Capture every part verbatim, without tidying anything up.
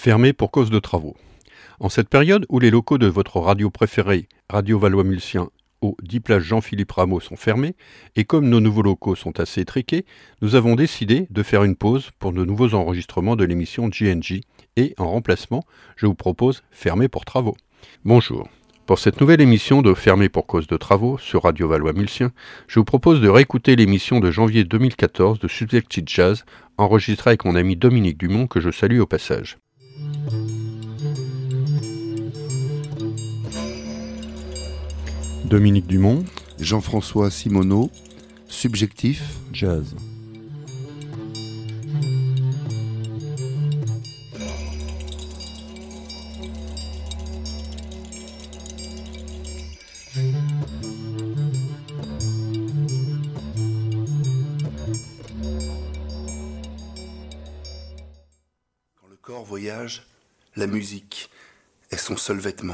Fermé pour cause de travaux. En cette période où les locaux de votre radio préférée, Radio Valois-Mulsien, au dix place Jean-Philippe Rameau sont fermés, et comme nos nouveaux locaux sont assez étriqués, nous avons décidé de faire une pause pour de nouveaux enregistrements de l'émission G N J, et en remplacement, je vous propose Fermé pour travaux. Bonjour. Pour cette nouvelle émission de Fermé pour cause de travaux sur Radio Valois-Mulsien, je vous propose de réécouter l'émission de janvier deux mille quatorze de Subjective Jazz, enregistrée avec mon ami Dominique Dumont, que je salue au passage. Dominique Dumont, Jean-François Simoneau, Subjectif Jazz. Quand le corps voyage, la musique est son seul vêtement.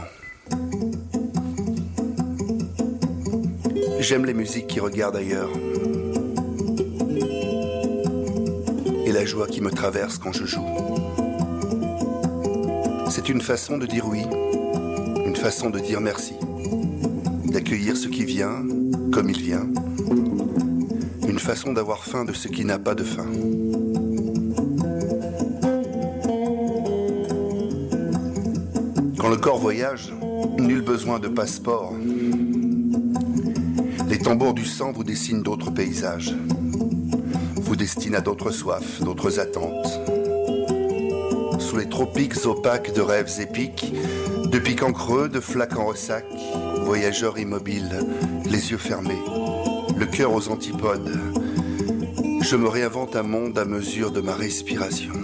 J'aime les musiques qui regardent ailleurs et la joie qui me traverse quand je joue. C'est une façon de dire oui, une façon de dire merci, d'accueillir ce qui vient comme il vient, une façon d'avoir faim de ce qui n'a pas de fin. Quand le corps voyage, nul besoin de passeport. Les tambours du sang vous dessinent d'autres paysages, vous destinent à d'autres soifs, d'autres attentes. Sous les tropiques opaques de rêves épiques, de piquants creux, de flaques en ressac, voyageurs immobiles, les yeux fermés, le cœur aux antipodes, je me réinvente un monde à mesure de ma respiration.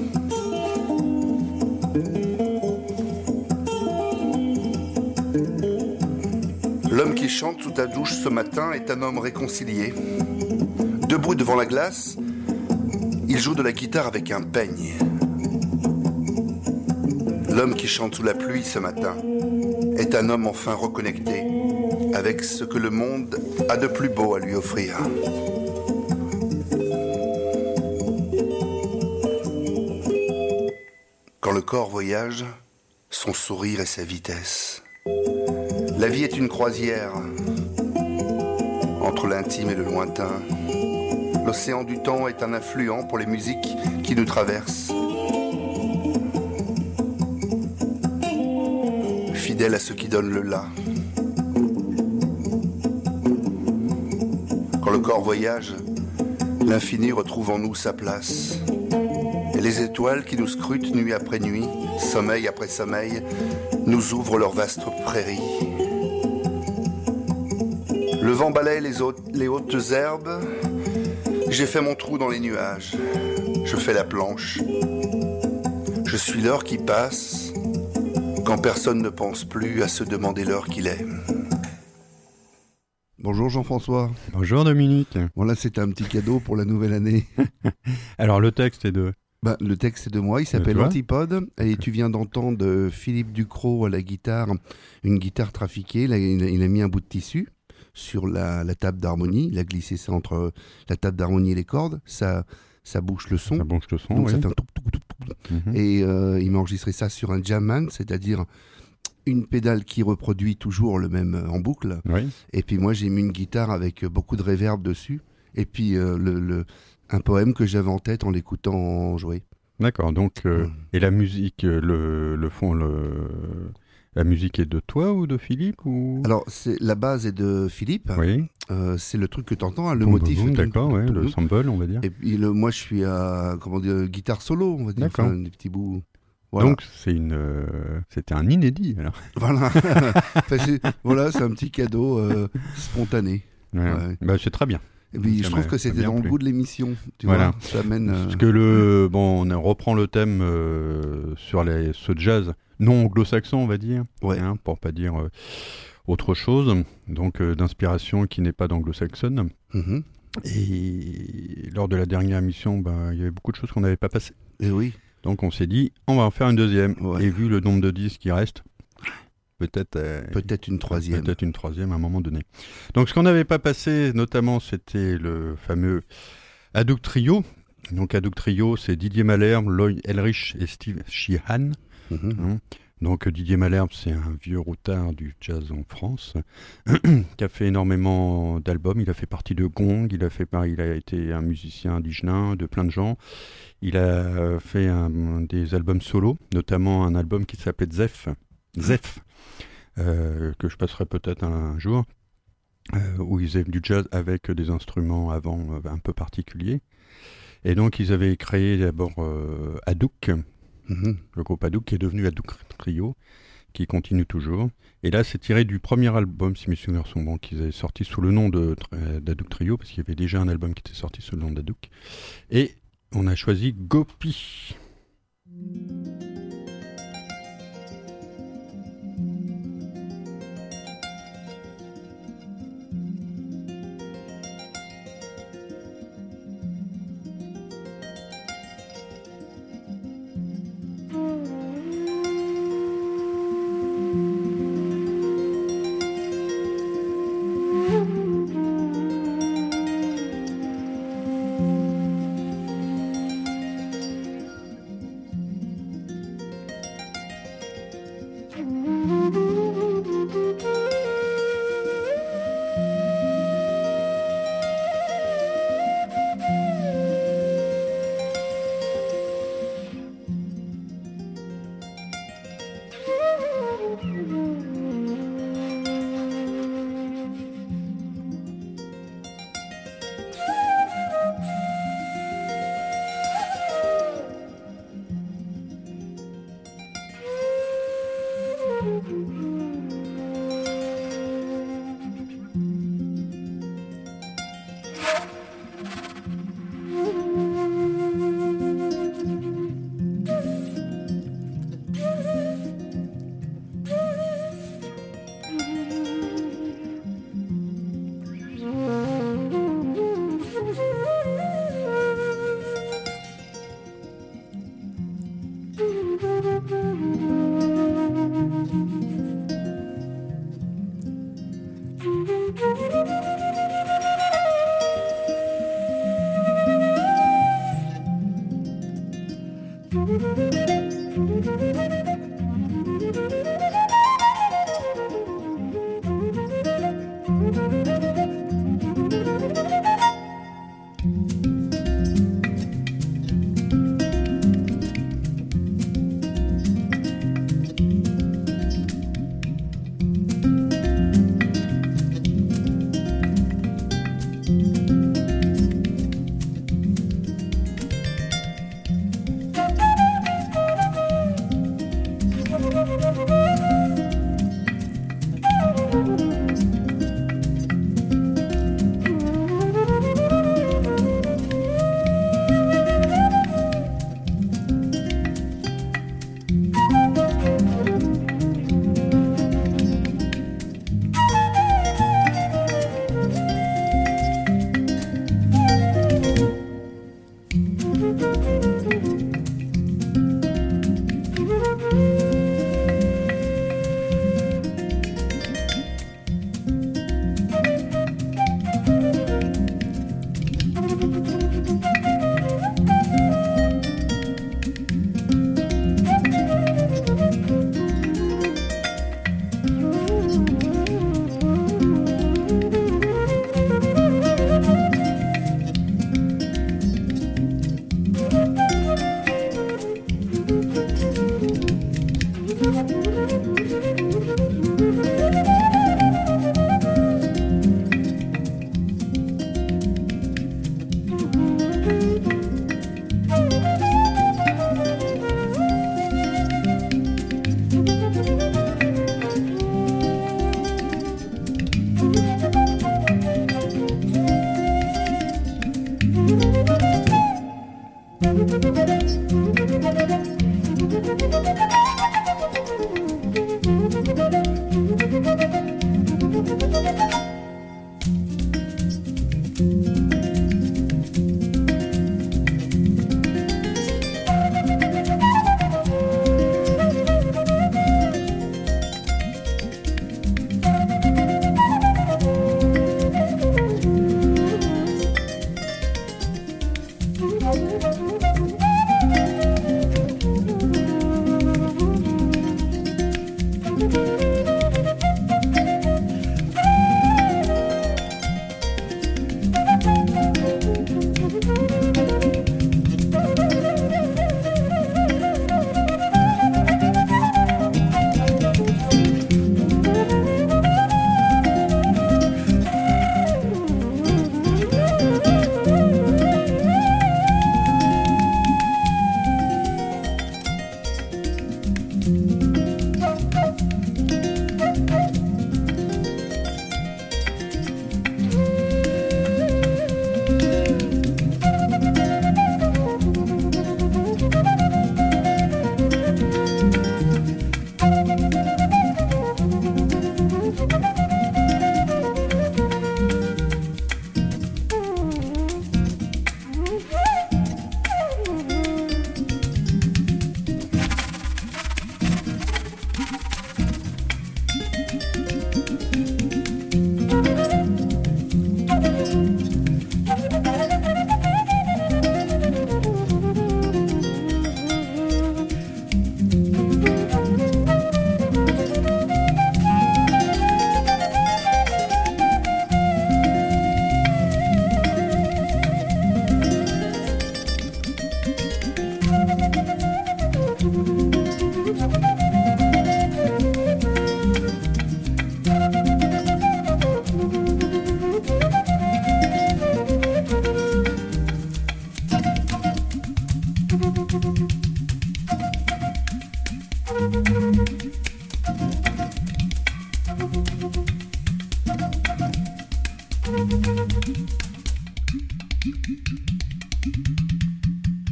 L'homme qui chante sous ta douche ce matin est un homme réconcilié. Debout devant la glace, il joue de la guitare avec un peigne. L'homme qui chante sous la pluie ce matin est un homme enfin reconnecté avec ce que le monde a de plus beau à lui offrir. Quand le corps voyage, son sourire et sa vitesse. La vie est une croisière, entre l'intime et le lointain. L'océan du temps est un affluent pour les musiques qui nous traversent. Fidèle à ceux qui donnent le là. Quand le corps voyage, l'infini retrouve en nous sa place. Et les étoiles qui nous scrutent nuit après nuit, sommeil après sommeil, nous ouvrent leurs vastes prairies. Le vent balaye les hautes, les hautes herbes. J'ai fait mon trou dans les nuages. Je fais la planche. Je suis l'heure qui passe quand personne ne pense plus à se demander l'heure qu'il est. Bonjour Jean-François. Bonjour Dominique. Bon là c'est un petit cadeau pour la nouvelle année. Alors le texte est de... Bah, le texte est de moi, il s'appelle Antipode et tu viens d'entendre Philippe Ducrot à la guitare, une guitare trafiquée, il a, il a mis un bout de tissu sur la, la table d'harmonie, il a glissé ça entre la table d'harmonie et les cordes, ça, ça bouche le son, ça bouche le son donc oui. Ça fait un toup, toup, toup, toup. Mm-hmm. Et euh, il m'a enregistré ça sur un Jamman, c'est-à-dire une pédale qui reproduit toujours le même en boucle, oui. Et puis moi j'ai mis une guitare avec beaucoup de reverb dessus, et puis euh, le, le, un poème que j'avais en tête en l'écoutant jouer. D'accord, donc euh, mm. Et la musique, le, le fond, le... La musique est de toi ou de Philippe ou... Alors, c'est, la base est de Philippe. Oui. Euh, c'est le truc que tu entends, hein, le boum, motif. Boum, tout, d'accord, tout, ouais, tout, le tout. sample, on va dire. Et puis, le, moi, je suis à comment dire, guitare solo, on va dire. D'accord. Enfin, des petits bouts. Voilà. Donc, c'est une, euh, c'était un inédit, alors. Voilà. enfin, c'est, voilà, c'est un petit cadeau euh, spontané. Ouais. Ouais. Bah, c'est très bien. Et puis, ça je trouve que c'était dans le goût de l'émission. Tu voilà. vois, ça amène. Euh... Parce que le, bon, on reprend le thème euh, sur les, ce jazz non anglo-saxon, on va dire, ouais. hein, pour pas dire euh, autre chose, donc euh, d'inspiration qui n'est pas d'anglo-saxonne. Mm-hmm. Et lors de la dernière émission, ben, il y avait beaucoup de choses qu'on n'avait pas passées. Et oui. Donc on s'est dit, on va en faire une deuxième. Ouais. Et vu le nombre de disques qui restent, peut-être... Euh, peut-être une troisième. Peut-être une troisième à un moment donné. Donc ce qu'on n'avait pas passé, notamment, c'était le fameux Hadouk Trio, Donc Hadouk Trio, c'est Didier Malherbe, Lloyd Eldridge et Steve Sheehan. Mhm. Hein. Donc Didier Malherbe, c'est un vieux routard du jazz en France, qui a fait énormément d'albums. Il a fait partie de Gong, il a, fait, il a été un musicien indigenin de plein de gens. Il a fait un, des albums solo, notamment un album qui s'appelait Zef, Zef euh, que je passerai peut-être un jour, euh, où ils faisaient du jazz avec des instruments avant euh, un peu particuliers. Et donc ils avaient créé d'abord euh, Hadouk, mmh. le groupe Hadouk qui est devenu Hadouk Trio, qui continue toujours. Et là c'est tiré du premier album, si mes souvenirs sont bons, qu'ils avaient sorti sous le nom de, d'Hadouk Trio, parce qu'il y avait déjà un album qui était sorti sous le nom d'Hadouk. Et on a choisi Gopi.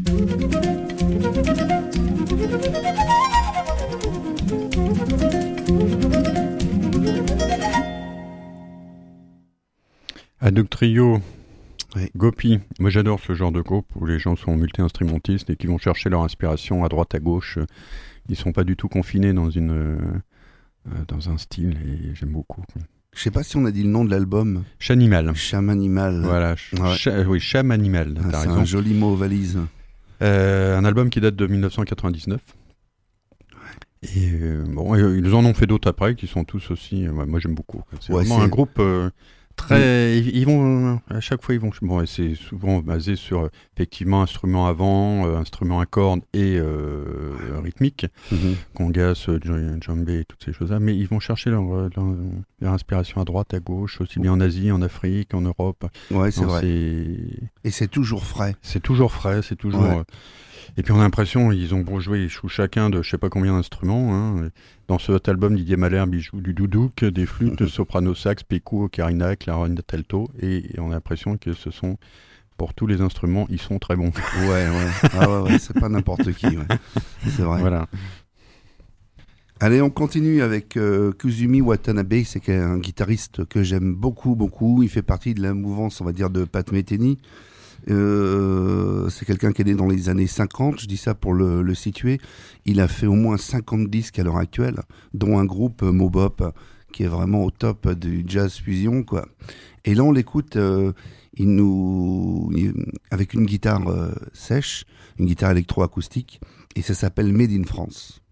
Haddock Trio, oui. Gopi. Moi j'adore ce genre de groupe où les gens sont multi-instrumentistes et qui vont chercher leur inspiration à droite à gauche. Ils sont pas du tout confinés dans une euh, dans un style et j'aime beaucoup. Je sais pas si on a dit le nom de l'album. Chanimal. Chamanimal. Voilà. Ch- ouais. ch- oui, Chamanimal. Ah, T'as c'est raison. un joli mot valise. Euh, un album qui date de dix-neuf cent quatre-vingt-dix-neuf. Et euh, bon, euh, ils en ont fait d'autres après qui sont tous aussi. Euh, moi, j'aime beaucoup. C'est Ouais, vraiment c'est... un groupe euh, très. Ils, ils vont euh, à chaque fois ils vont. Bon, et c'est souvent basé sur euh, effectivement instruments avant, euh, instruments à cordes et euh, rythmiques, Mm-hmm. congas, euh, djembé et toutes ces choses-là. Mais ils vont chercher leur, leur, leur inspiration à droite, à gauche, aussi bien en Asie, en Afrique, en Europe. Ouais, c'est Non, vrai. C'est... Et c'est toujours frais. c'est toujours frais, c'est toujours. Ouais. euh, Et puis on a l'impression ils ont beau jouer chacun de je sais pas combien d'instruments. Hein. Dans cet album, Didier Malherbe il joue du doudouk, des flûtes, soprano, sax, pécou, ocarina, clarinette, alto, et, et on a l'impression que ce sont pour tous les instruments, ils sont très bons. Ouais, ouais. Ah ouais, ouais, c'est pas n'importe qui. Ouais. C'est vrai. Voilà. Allez, on continue avec euh, Kuzumi Watanabe. C'est un guitariste que j'aime beaucoup, beaucoup. Il fait partie de la mouvance, on va dire, de Pat Metheny. Euh, c'est quelqu'un qui est né dans les années cinquante, je dis ça pour le, le situer. Il a fait au moins cinquante disques à l'heure actuelle, dont un groupe euh, Mobop qui est vraiment au top du jazz fusion, quoi. Et là on l'écoute, euh, il nous, il, avec une guitare euh, sèche, une guitare électroacoustique, et ça s'appelle Made in France.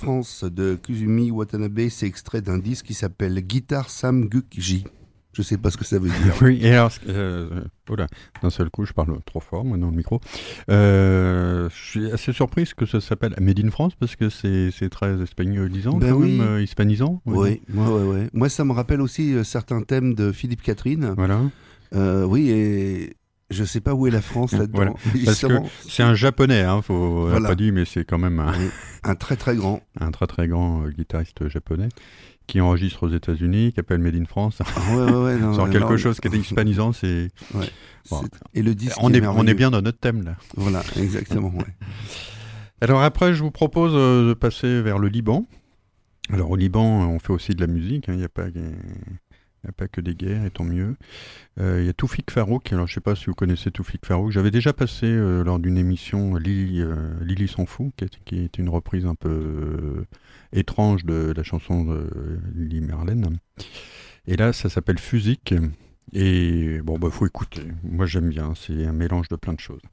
France de Kuzumi Watanabe, c'est extrait d'un disque qui s'appelle Guitar Samgukji. Je sais pas ce que ça veut dire. Oui, et alors, euh, oh là, d'un seul coup, je parle trop fort, moi, dans le micro. Euh, je suis assez surprise que ça s'appelle Made in France, parce que c'est, c'est très espagnolisant, ben quand oui. même, euh, hispanisant. Oui, ouais, ouais, ouais. Moi, ça me rappelle aussi euh, certains thèmes de Philippe Catherine. Voilà. Euh, oui, et je sais pas où est la France là-dedans. Voilà. Parce que c'est un japonais, hein, faut voilà. pas dire, mais c'est quand même un, oui. un très très grand, un très très grand euh, guitariste japonais qui enregistre aux États-Unis, qui appelle Made in France. Ah ouais, ouais, ouais, non, Sans non, quelque non, chose qui est hispanisant, c'est. Ouais. Bon. c'est... Et le disque on est, est, on est bien dans notre thème là. Voilà, exactement. Ouais. Alors après, je vous propose euh, de passer vers le Liban. Alors au Liban, on fait aussi de la musique. Il hein, n'y a pas. Il n'y a pas que des guerres, et tant mieux. Il euh, y a Toufik Farouk. Alors, je ne sais pas si vous connaissez Toufik Farouk. J'avais déjà passé euh, lors d'une émission Lily, euh, Lily s'en fout, qui est, qui est une reprise un peu euh, étrange de la chanson de Lily Merlène. Et là, ça s'appelle Fusique. Et bon, bah, faut écouter. Moi, j'aime bien. C'est un mélange de plein de choses.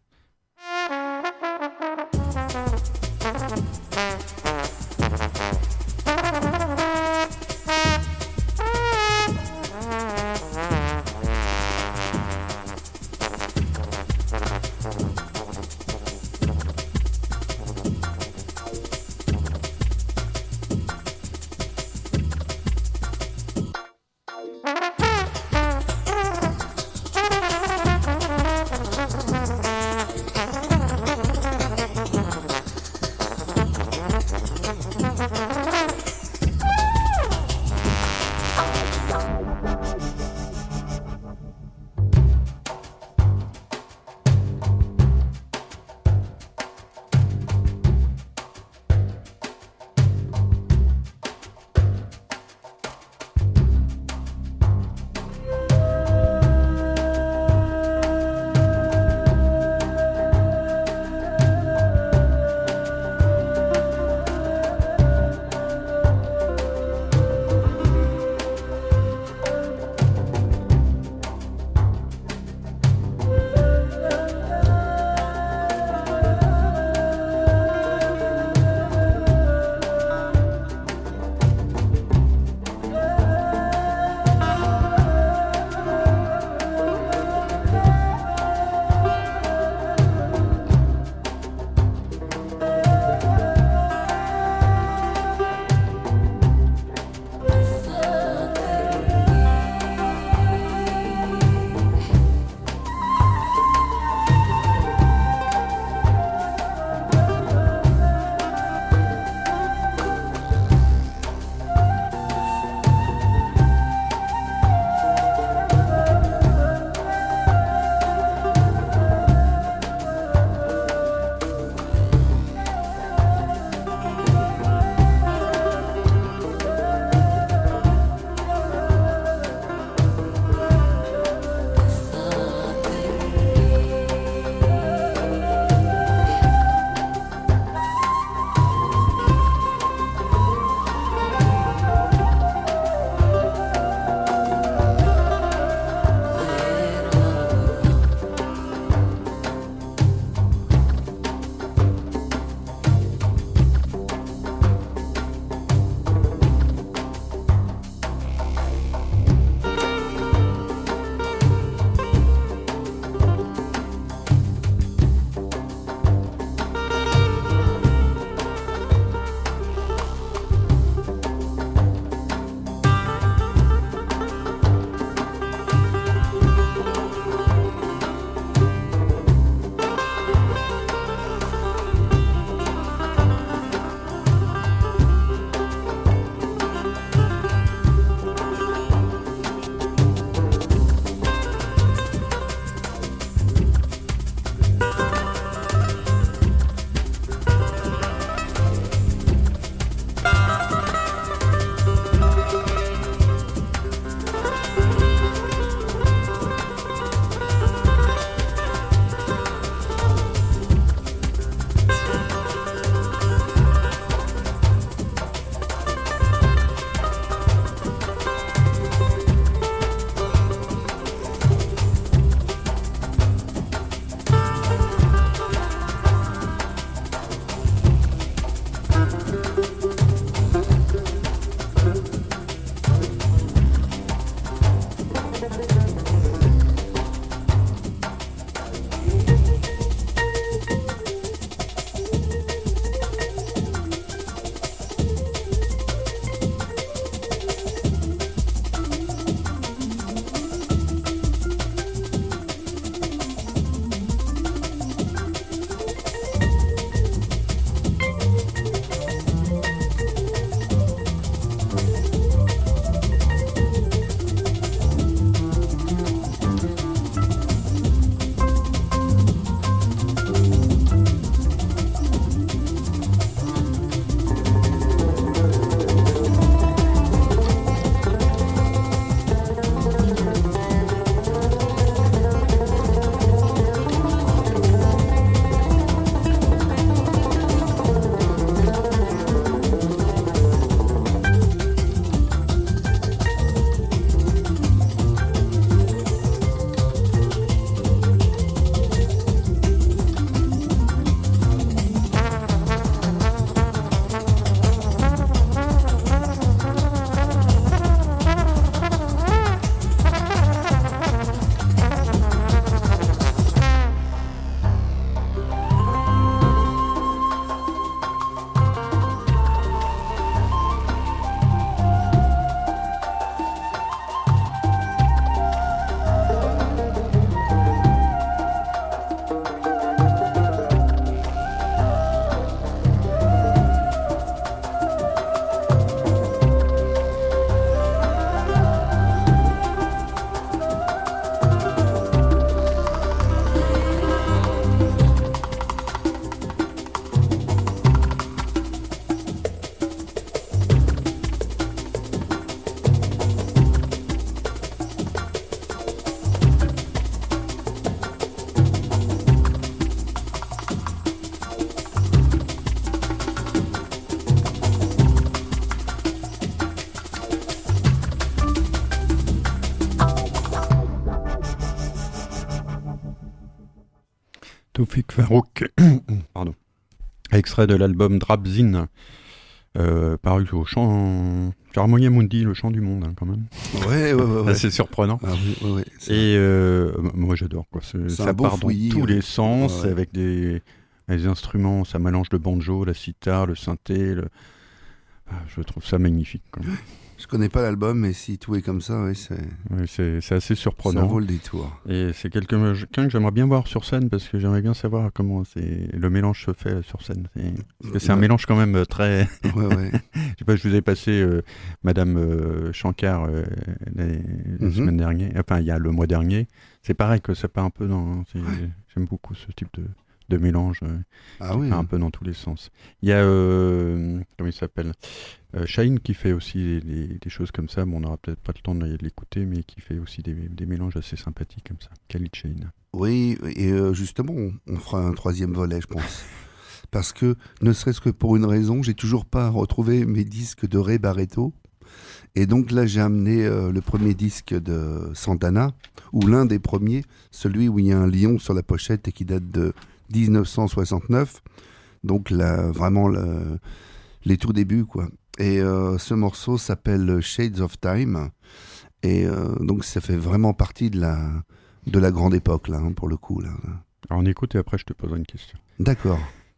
Toufik Farouk, pardon, extrait de l'album Drabzin, euh, paru au chant, sur Harmonia Mundi, le chant du monde, hein, quand même. Ouais, ouais, ouais. ouais. C'est surprenant. Ah, oui, ouais, ouais, et euh, moi j'adore, quoi. C'est, c'est ça part fouillis, dans tous ouais. les sens, ouais, ouais. avec des, des instruments, ça mélange le banjo, la sitar, le synthé. Le... Je trouve ça magnifique, quoi. Je connais pas l'album, mais si tout est comme ça, oui, c'est... Oui, c'est, c'est assez surprenant. Ça vaut le détour. Et c'est quelqu'un, quelqu'un que j'aimerais bien voir sur scène, parce que j'aimerais bien savoir comment c'est, le mélange se fait sur scène. C'est, parce que c'est ouais. un mélange quand même très... ouais, ouais. Je sais pas, je vous ai passé euh, Madame euh, Shankar euh, la, la mm-hmm. semaine dernière, enfin il y a le mois dernier. C'est pareil que ça part un peu dans... C'est, ouais. J'aime beaucoup ce type de... de mélange, euh, ah oui, un peu dans tous les sens. Il y a, euh, comment il s'appelle, euh, Shaheen qui fait aussi des, des choses comme ça. Bon, on n'aura peut-être pas le temps de l'écouter, mais qui fait aussi des, des mélanges assez sympathiques comme ça. Khalid Shaheen. Oui, et euh, justement, on, on fera un troisième volet, je pense. Parce que, ne serait-ce que pour une raison, j'ai toujours pas retrouvé mes disques de Ray Barretto. Et donc là, j'ai amené euh, le premier disque de Santana, ou l'un des premiers, celui où il y a un lion sur la pochette et qui date de dix-neuf cent soixante-neuf, donc là, vraiment le, les tout débuts, quoi. Et euh, ce morceau s'appelle Shades of Time, et euh, donc ça fait vraiment partie de la, de la grande époque, là, hein, pour le coup. Là. Alors on écoute et après je te poserai une question. D'accord.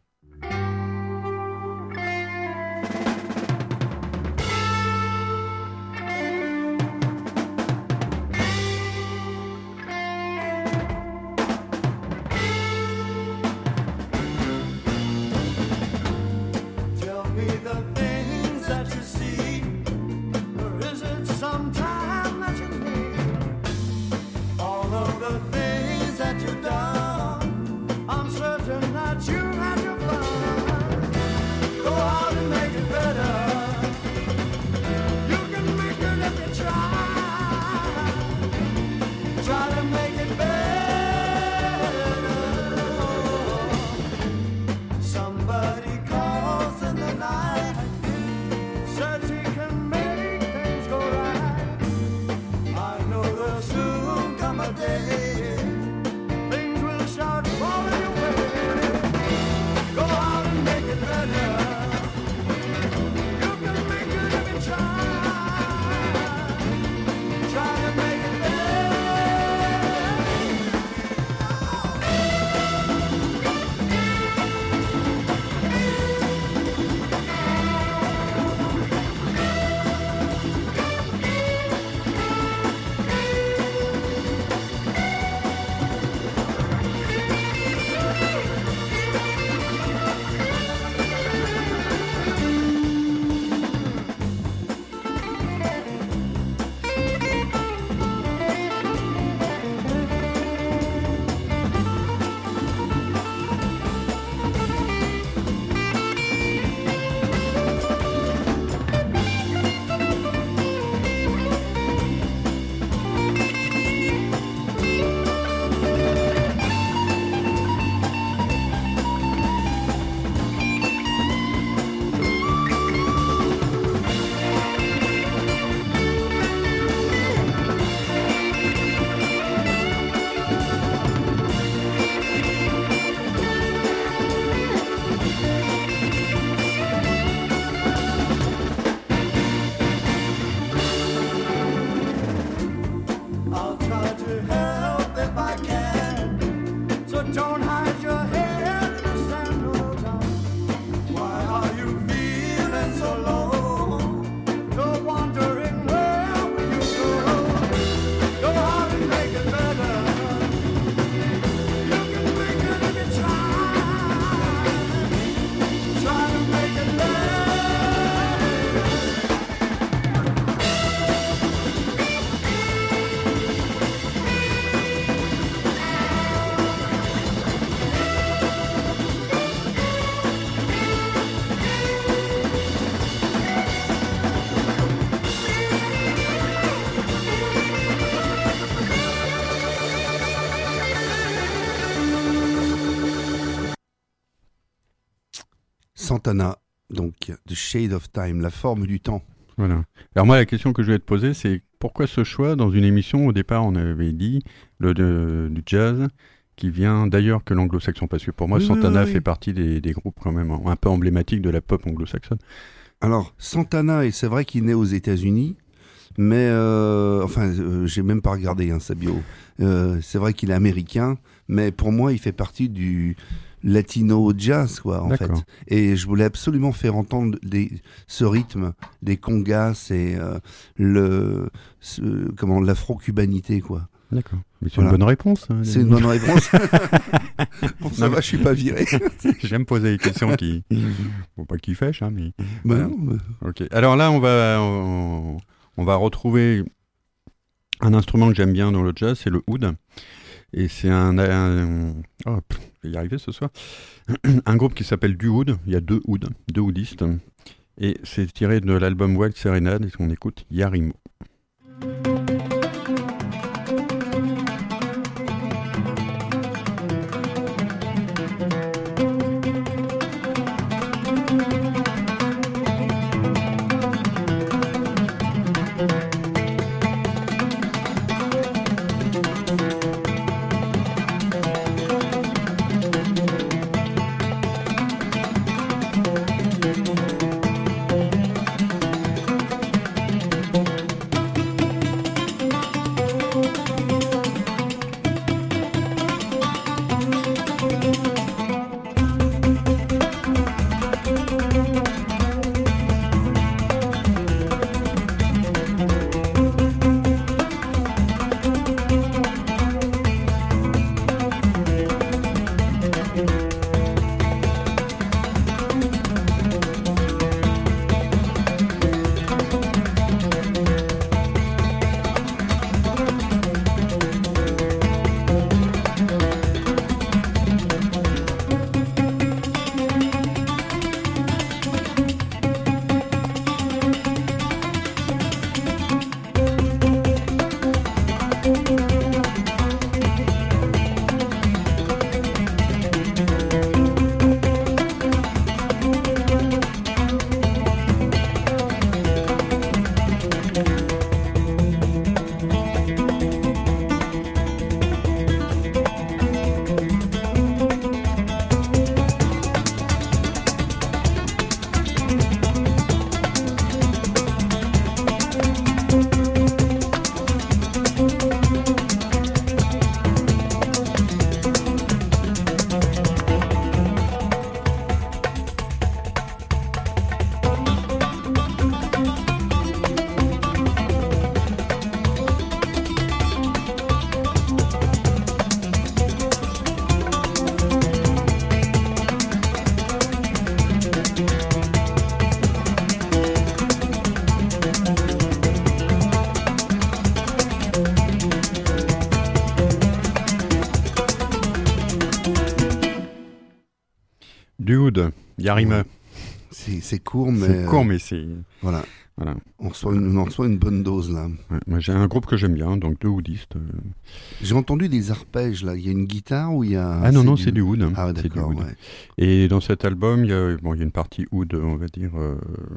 Santana, donc The Shade of Time, la forme du temps. Voilà. Alors moi, la question que je voulais te poser, c'est pourquoi ce choix dans une émission, au départ, on avait dit, le, de, du jazz, qui vient d'ailleurs que l'anglo-saxon, parce que pour moi, oui, Santana oui, oui. fait partie des, des groupes quand même un peu emblématiques de la pop anglo-saxonne. Alors, Santana, et c'est vrai qu'il naît aux États-Unis, mais euh, enfin, euh, j'ai même pas regardé hein, sa bio. Euh, c'est vrai qu'il est américain, mais pour moi, il fait partie du latino jazz, quoi, en D'accord. fait. Et je voulais absolument faire entendre les, ce rythme, les congas et euh, le, ce, comment, l'afro-cubanité, quoi. D'accord. Mais c'est Voilà. une bonne réponse. Hein, C'est une bonne réponse. Bon, ça Non, va, mais- je suis pas viré. J'aime poser des questions qui, bon, pas qui fêchent, hein, mais. Bah Voilà. non, mais- Ok. Alors là, on va, on, on va retrouver un instrument que j'aime bien dans le jazz, c'est le oud. Et c'est un, un- oh, pff, je vais y arriver ce soir. Un groupe qui s'appelle Du Oud. Il y a deux ouds, deux oudistes. Et c'est tiré de l'album Wild Serenade. Et on écoute Yarimo. Du oud, Yarimo. C'est, c'est court, mais. C'est court, euh, mais c'est. Voilà. Voilà. On reçoit, une, on reçoit une bonne dose, là. Ouais, moi, j'ai un groupe que j'aime bien, donc deux oudistes. euh. J'ai entendu des arpèges, là. Il y a une guitare ou il y a. Ah non, non, c'est du oud. hein. Ah, ouais, C'est du d'accord, oud. ouais. Et dans cet album, il y a, bon, il y a une partie oud, on va dire, euh,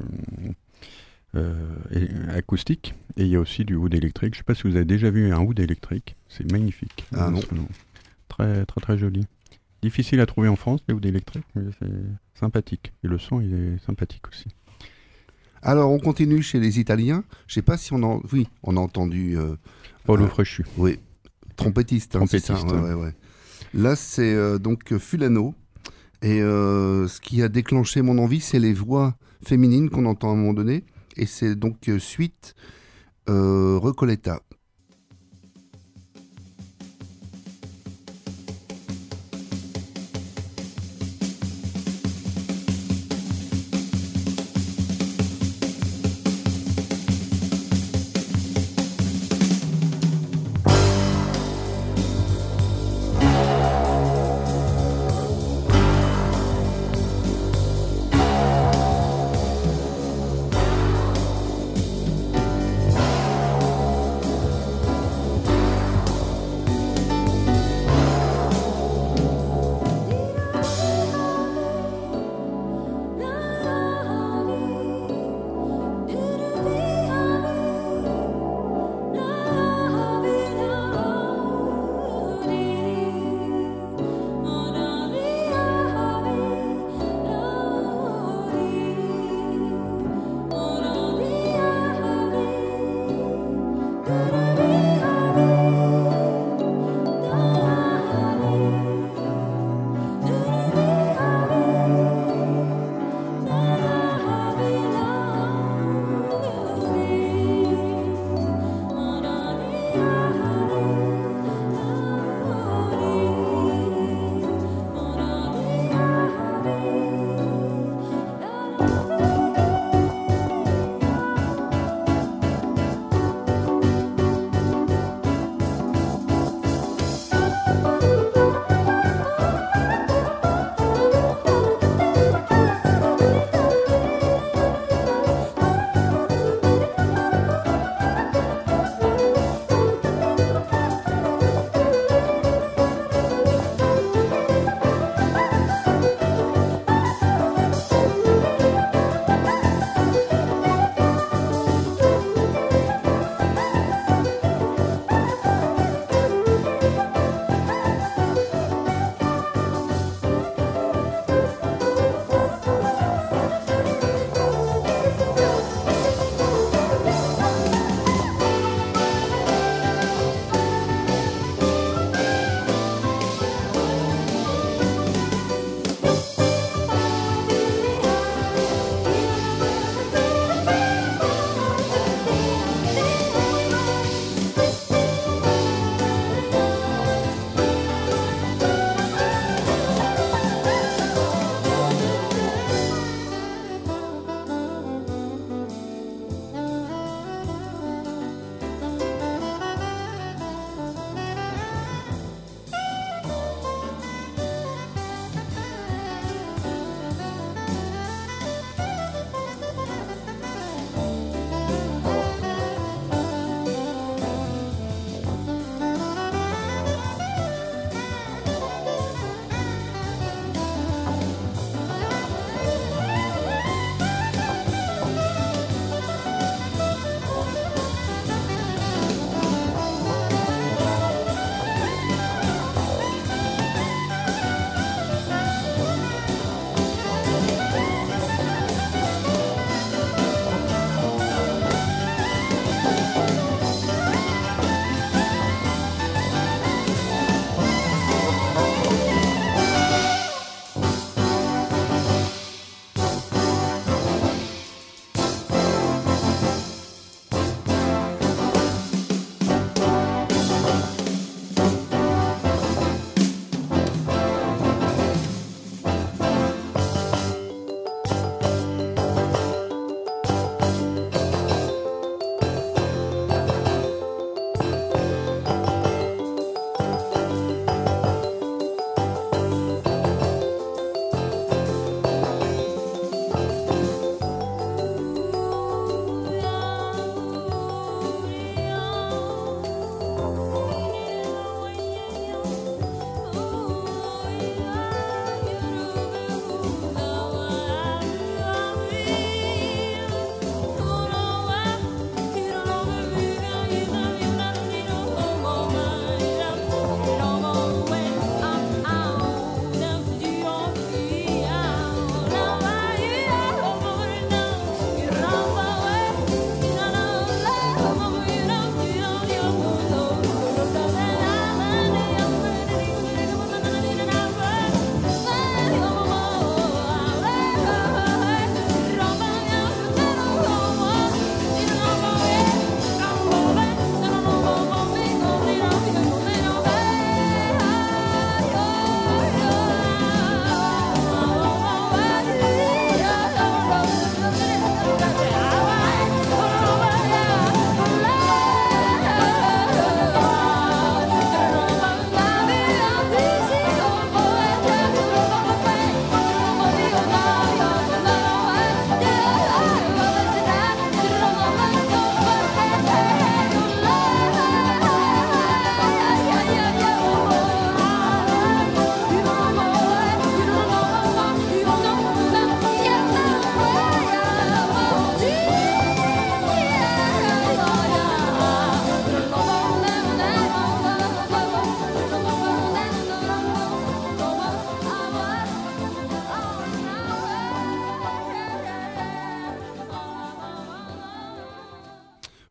euh, et- acoustique, et il y a aussi du oud électrique. Je ne sais pas si vous avez déjà vu un oud électrique. C'est magnifique. Ah non. instrument. Très, très, très joli. Difficile à trouver en France, les ouds électriques, mais c'est sympathique. Et le son, il est sympathique aussi. Alors, on continue chez les Italiens. Je sais pas si on a. Oui, on a entendu. euh, Paolo Ah. Freschu. Oui, trompettiste. hein, c'est ça, Trompettiste. ouais, ouais, ouais. Là, c'est euh, donc Fulano. Et euh, ce qui a déclenché mon envie, c'est les voix féminines qu'on entend à un moment donné. Et c'est donc euh, suite euh, Recoleta.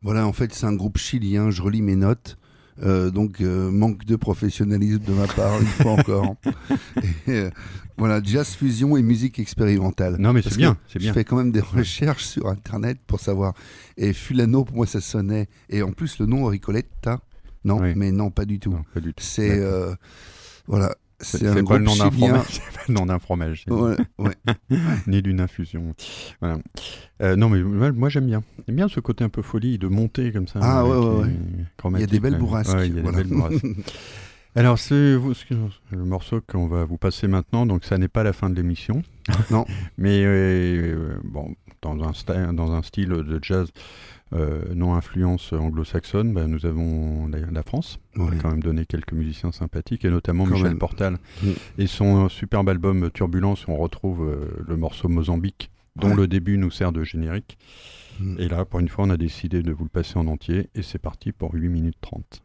Voilà, en fait, c'est un groupe chilien, je relis mes notes. Euh, donc, euh, manque de professionnalisme de ma part, une fois encore. Et, euh, voilà, jazz fusion et musique expérimentale. Non, mais c'est bien, c'est bien. Je fais quand même des recherches sur Internet pour savoir. Et Fulano, pour moi, ça sonnait. Et en plus, le nom Ricoletta, non, oui. mais non, pas du tout. Non, pas du tout. C'est, euh, voilà. C'est, c'est, c'est, un pas le nom d'un chilien. fromage, c'est pas le nom d'un fromage. Ouais, ouais. Ni d'une infusion. Voilà. Euh, non, mais moi j'aime bien. J'aime bien ce côté un peu folie de monter comme ça. Ah ouais, ouais, ouais. Il y a des belles bourrasques. Ouais, il y a voilà. des belles bourrasques. Alors, c'est le morceau qu'on va vous passer maintenant, donc ça n'est pas la fin de l'émission. Non. Mais euh, bon, dans un, sta- dans un style de jazz euh, non influence anglo-saxonne, bah, nous avons la, la France. Ouais. On a quand même donné quelques musiciens sympathiques, et notamment quand Michel même. Portal. Mmh. Et son superbe album Turbulence, où on retrouve euh, le morceau Mozambique, dont ouais. le début nous sert de générique. Mmh. Et là, pour une fois, on a décidé de vous le passer en entier, et c'est parti pour huit minutes trente.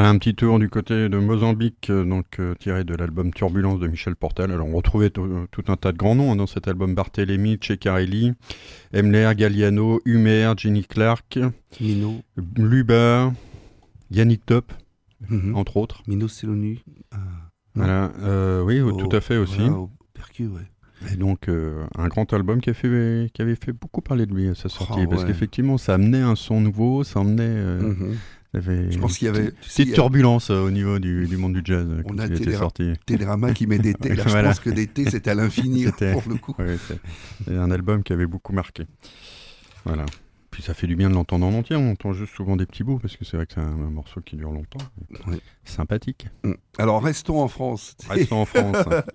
un petit tour du côté de Mozambique, euh, donc euh, tiré de l'album Turbulence de Michel Portal. Alors on retrouvait t- tout un tas de grands noms hein, dans cet album: Barthélémy, Ceccarelli, Emler, Galliano, Humer, Jenny Clark, Mino, Luba, Yannick Top, mm-hmm. entre autres. Mino Selonu. Ah, voilà, euh, oui, au, tout à fait aussi. Voilà, au percu, ouais. Et donc euh, un grand album qui, a fait, qui avait fait beaucoup parler de lui à sa sortie, oh, parce ouais. qu'effectivement ça amenait un son nouveau, ça amenait... Euh, mm-hmm. avait Je pense qu'il y avait... Petite, petite si, turbulence euh, au niveau du, du monde du jazz euh, on quand a il était Téléra- sorti. Télérama qui met des thés, là voilà. Je pense que des thés c'était à l'infini c'était... pour le coup. Ouais, c'est... c'est un album qui avait beaucoup marqué. Voilà. Puis ça fait du bien de l'entendre en entier, on entend juste souvent des petits bouts, parce que c'est vrai que c'est un, un morceau qui dure longtemps. Ouais. Sympathique. Alors restons en France. Restons en France.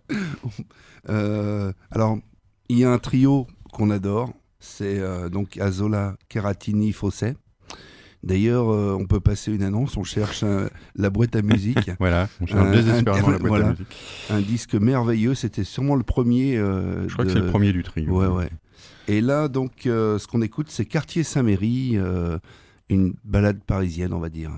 euh, alors, il y a un trio qu'on adore, c'est euh, donc Azola, Keratini, Fosset. D'ailleurs, euh, on peut passer une annonce, on cherche un, la boîte à musique. Voilà, on cherche un, désespérément un, la boîte voilà, à musique. Un disque merveilleux, c'était sûrement le premier. Euh, Je crois de... que c'est le premier du trio. Ouais, ouais. Et là, donc, euh, ce qu'on écoute, c'est Quartier Saint-Méry, euh, une balade parisienne, on va dire.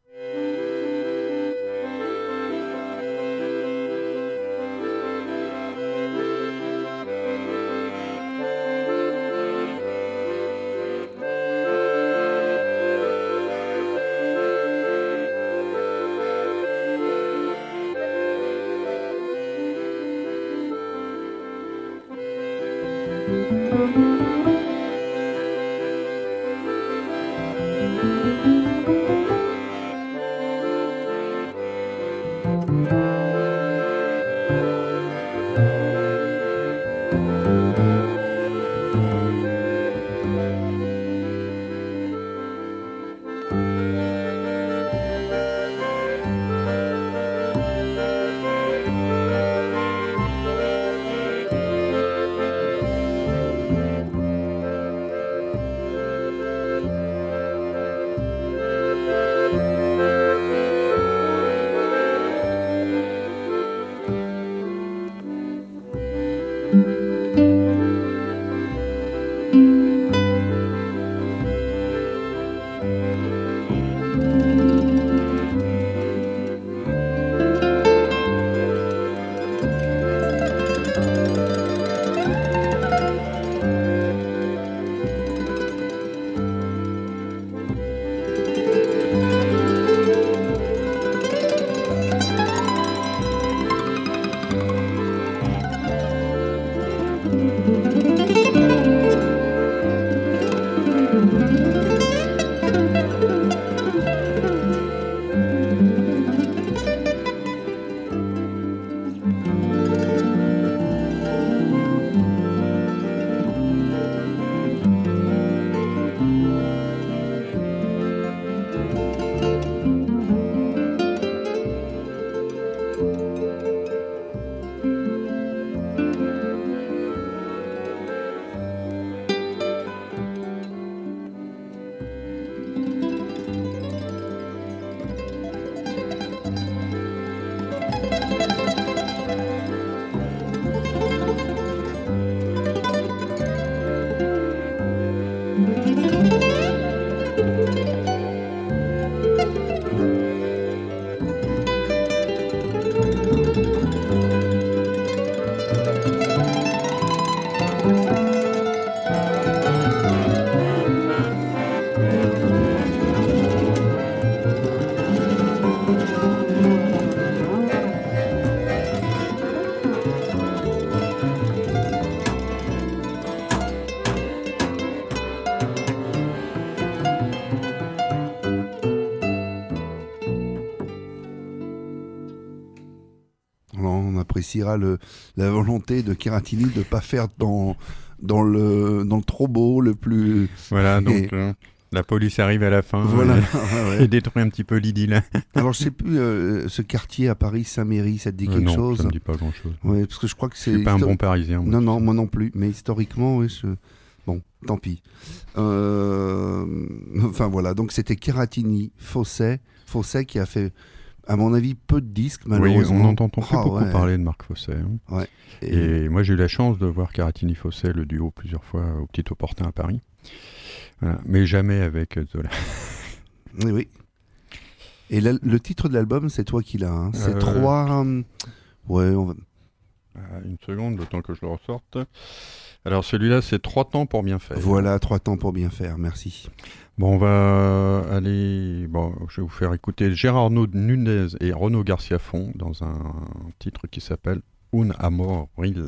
appréciera le, la volonté de Keratini de ne pas faire dans, dans, le, dans le trop beau, le plus... Voilà, donc et... euh, la police arrive à la fin voilà, et, ouais, ouais. et détruit un petit peu l'idylle. Alors, je sais plus, euh, ce quartier à Paris, Saint-Méry, ça te dit euh, quelque non, chose? ça me dit pas grand-chose. Ouais, parce que je crois que c'est... Je suis pas histo- un bon Parisien. Moi. Non, non, moi non plus. Mais historiquement, oui, je... Bon, tant pis. Euh... Enfin, voilà. Donc, c'était Keratini, Fosset. Fosset qui a fait, à mon avis, peu de disques, malheureusement. Oui, on n'entend plus oh, beaucoup ouais. parler de Marc Fosset. Hein. Ouais. Et... et moi, j'ai eu la chance de voir Keratini-Fosset, le duo, plusieurs fois au Petit Opportun à Paris. Voilà. Mais jamais avec Zola. Oui, oui. Et la, le titre de l'album, c'est toi qui l'as. Hein. C'est Euh, trois. euh, Ouais, on va... Euh, une seconde, le temps que je le ressorte. Alors celui-là, c'est Trois temps pour bien faire. Voilà, trois temps pour bien faire. Merci. Bon, on va aller. Bon, je vais vous faire écouter Gérard Nunez et Renaud Garcia Font dans un titre qui s'appelle Un Amor Real.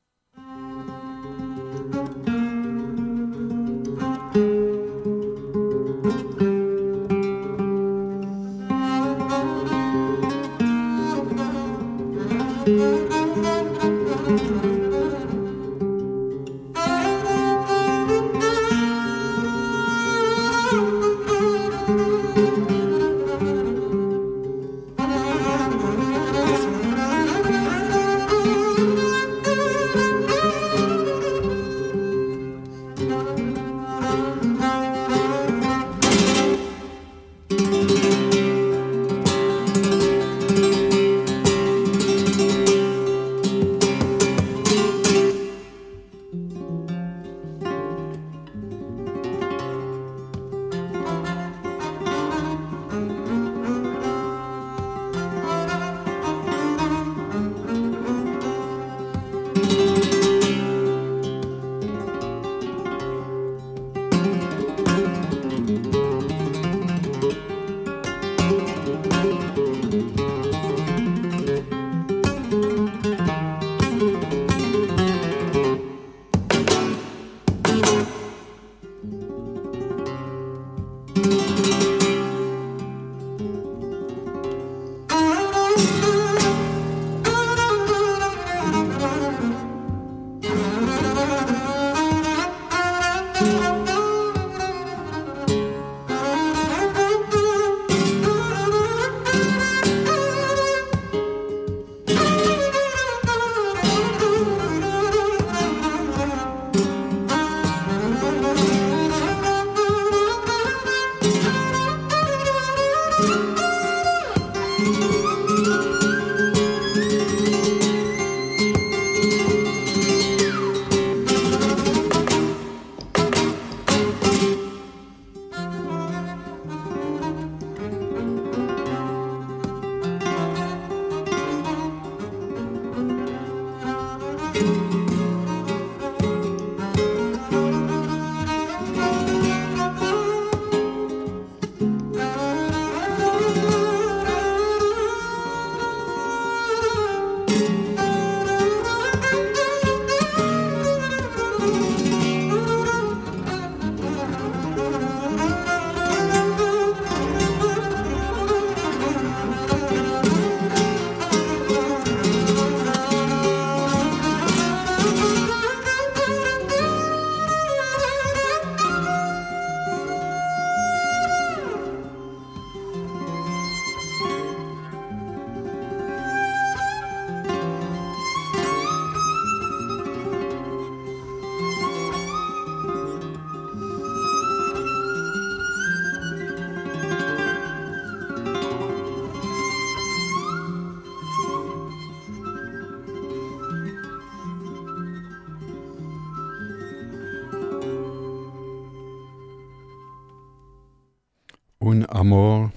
Un Amor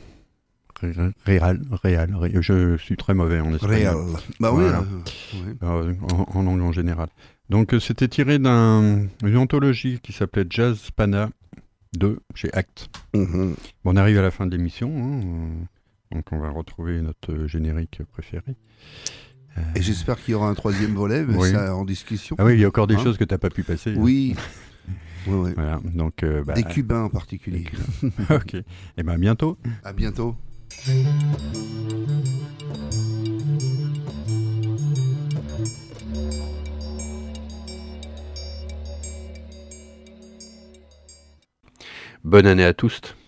Real, réal, réal. Je suis très mauvais en espagnol. Réal. Bah Voilà. oui. euh, ouais. Euh, en, en langue en général. Donc euh, c'était tiré d'une anthologie qui s'appelait Jazz Pana deux chez Act. Mhm. Bon, on arrive à la fin de l'émission, hein, euh, donc on va retrouver notre euh, générique préféré. Euh, Et j'espère qu'il y aura un troisième volet, mais Oui. ça en discussion. Ah oui, il y a encore des Hein choses que tu n'as pas pu passer. Oui. Ouais, ouais. Voilà, donc... euh, bah, Des Cubains en particulier. ok. Et bien, à bientôt. À bientôt. Bonne année à tous.